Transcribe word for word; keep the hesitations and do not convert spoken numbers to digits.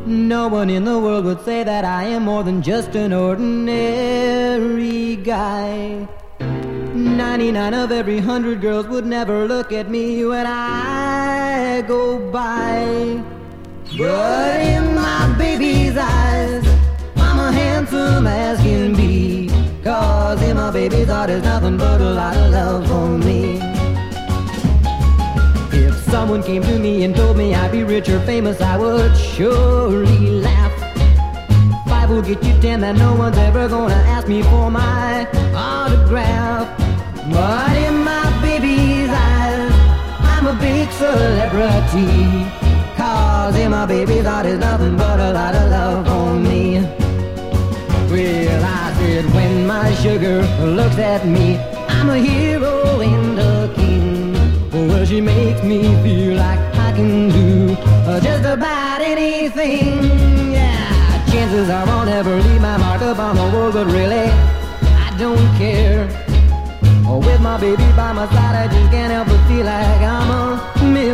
No one in the world would say that I am more than just an ordinary guy. Ninety-nine of every hundred girls would never look at me when I go by. But in my baby's eyes, I'm a handsome as can be. Cause in my baby's heart there's nothing but a lot of love for me. If someone came to me and told me I'd be rich or famous, I would surely laugh. Five will get you ten, that no one's ever gonna ask me for my autograph. But in my baby's eyes, I'm a big celebrity. Cause in my baby's heart there's nothing but a lot of love for me. Well, I said when my sugar looks at me, I'm a hero and a king. Well, she makes me feel like I can do uh, just about anything. Yeah, chances are I'll never leave my mark upon the world, but really, I don't care. Oh, with my baby by my side, I just can't help but feel like I'm a millionaire.